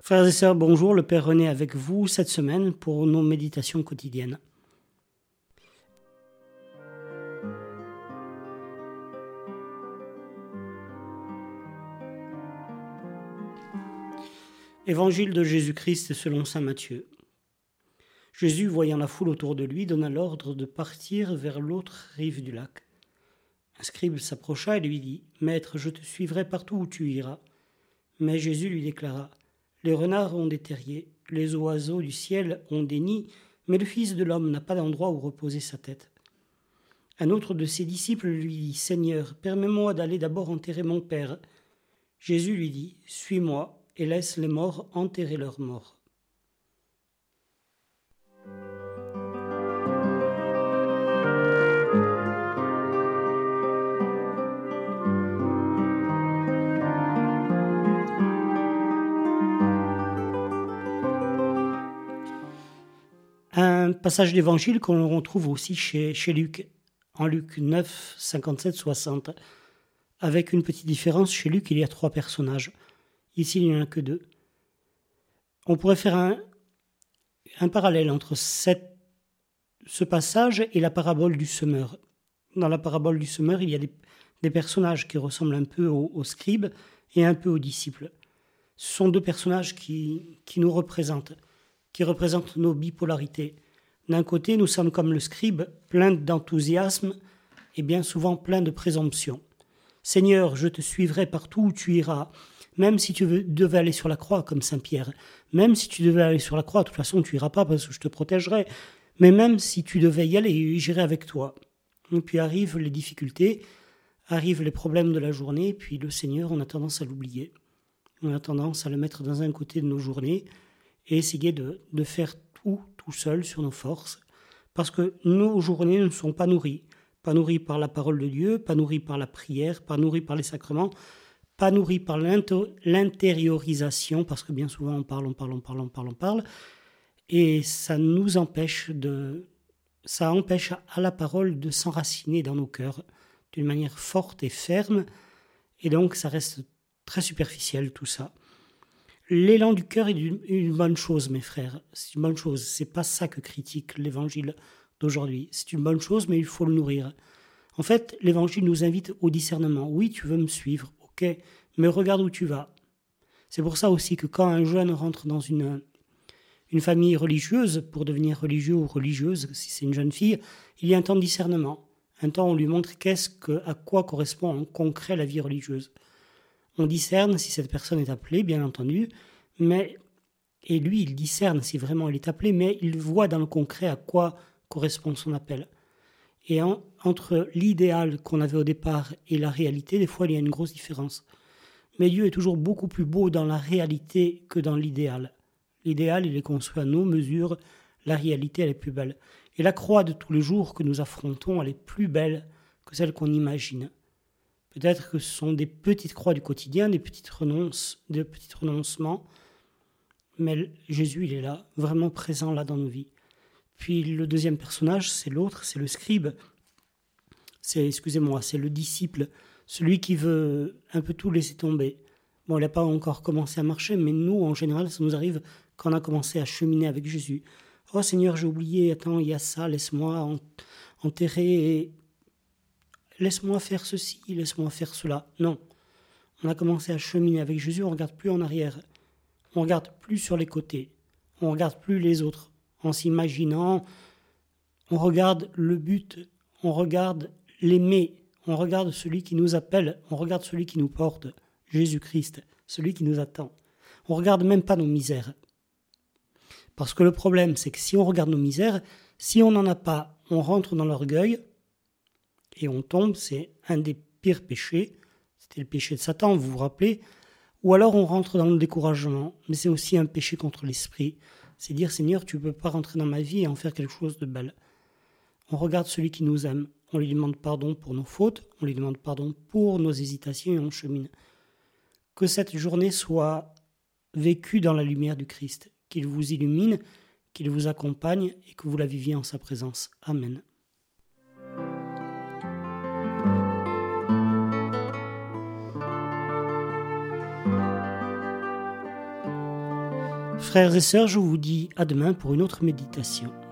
Frères et sœurs, bonjour, le Père René avec vous cette semaine pour nos méditations quotidiennes. Évangile de Jésus-Christ selon saint Matthieu. Jésus, voyant la foule autour de lui, donna l'ordre de partir vers l'autre rive du lac. Un scribe s'approcha et lui dit « Maître, je te suivrai partout où tu iras. » Mais Jésus lui déclara « Les renards ont des terriers, les oiseaux du ciel ont des nids, mais le Fils de l'homme n'a pas d'endroit où reposer sa tête. » Un autre de ses disciples lui dit « Seigneur, permets-moi d'aller d'abord enterrer mon Père. » Jésus lui dit « Suis-moi et laisse les morts enterrer leurs morts. » Un passage d'évangile qu'on retrouve aussi chez Luc, en Luc 9, 57, 60. Avec une petite différence, chez Luc, il y a 3 personnages. Ici, il n'y en a que 2. On pourrait faire un parallèle entre ce passage et la parabole du semeur. Dans la parabole du semeur, il y a des personnages qui ressemblent un peu aux scribes et un peu aux disciples. Ce sont 2 personnages qui nous représentent, qui représentent nos bipolarités. D'un côté, nous sommes comme le scribe, plein d'enthousiasme et bien souvent plein de présomption. Seigneur, je te suivrai partout où tu iras, même si tu devais aller sur la croix comme Saint Pierre, même si tu devais aller sur la croix, de toute façon tu iras pas parce que je te protégerai, mais même si tu devais y aller, j'irai avec toi. Et puis arrivent les difficultés, arrivent les problèmes de la journée, et puis le Seigneur, on a tendance à l'oublier. On a tendance à le mettre dans un côté de nos journées et essayer de faire tout seul sur nos forces, parce que nos journées ne sont pas nourries par la parole de Dieu, pas nourries par la prière, pas nourries par les sacrements, pas nourries par l'intériorisation, parce que bien souvent on parle, et ça nous empêche ça empêche à la parole de s'enraciner dans nos cœurs d'une manière forte et ferme, et donc ça reste très superficiel tout ça. L'élan du cœur est une bonne chose, mes frères. C'est une bonne chose. C'est pas ça que critique l'évangile d'aujourd'hui. C'est une bonne chose, mais il faut le nourrir. En fait, l'évangile nous invite au discernement. Oui, tu veux me suivre, ok, mais regarde où tu vas. C'est pour ça aussi que quand un jeune rentre dans une famille religieuse, pour devenir religieux ou religieuse, si c'est une jeune fille, il y a un temps de discernement. Un temps où on lui montre à quoi correspond en concret la vie religieuse. On discerne si cette personne est appelée, bien entendu, et lui, il discerne si vraiment il est appelé, mais il voit dans le concret à quoi correspond son appel. Et entre l'idéal qu'on avait au départ et la réalité, des fois, il y a une grosse différence. Mais Dieu est toujours beaucoup plus beau dans la réalité que dans l'idéal. L'idéal, il est construit à nos mesures, la réalité, elle est plus belle. Et la croix de tous les jours que nous affrontons, elle est plus belle que celle qu'on imagine. Peut-être que ce sont des petites croix du quotidien, des petits renoncements, mais Jésus, il est là, vraiment présent là dans nos vies. Puis le deuxième personnage, c'est l'autre, c'est le scribe. C'est le disciple, celui qui veut un peu tout laisser tomber. Bon, il n'a pas encore commencé à marcher, mais nous, en général, ça nous arrive quand on a commencé à cheminer avec Jésus. « Oh Seigneur, j'ai oublié, attends, il y a ça, laisse-moi enterrer... » Laisse-moi faire ceci, laisse-moi faire cela. Non. On a commencé à cheminer avec Jésus, on ne regarde plus en arrière. On ne regarde plus sur les côtés. On ne regarde plus les autres. En s'imaginant, on regarde le but, on regarde l'aimer, on regarde celui qui nous appelle, on regarde celui qui nous porte, Jésus-Christ, celui qui nous attend. On ne regarde même pas nos misères. Parce que le problème, c'est que si on regarde nos misères, si on n'en a pas, on rentre dans l'orgueil, et on tombe, c'est un des pires péchés, c'était le péché de Satan, vous vous rappelez, ou alors on rentre dans le découragement, mais c'est aussi un péché contre l'esprit, c'est dire Seigneur, tu ne peux pas rentrer dans ma vie et en faire quelque chose de bel. On regarde celui qui nous aime, on lui demande pardon pour nos fautes, on lui demande pardon pour nos hésitations et on chemine. Que cette journée soit vécue dans la lumière du Christ, qu'il vous illumine, qu'il vous accompagne et que vous la viviez en sa présence. Amen. Frères et sœurs, je vous dis à demain pour une autre méditation.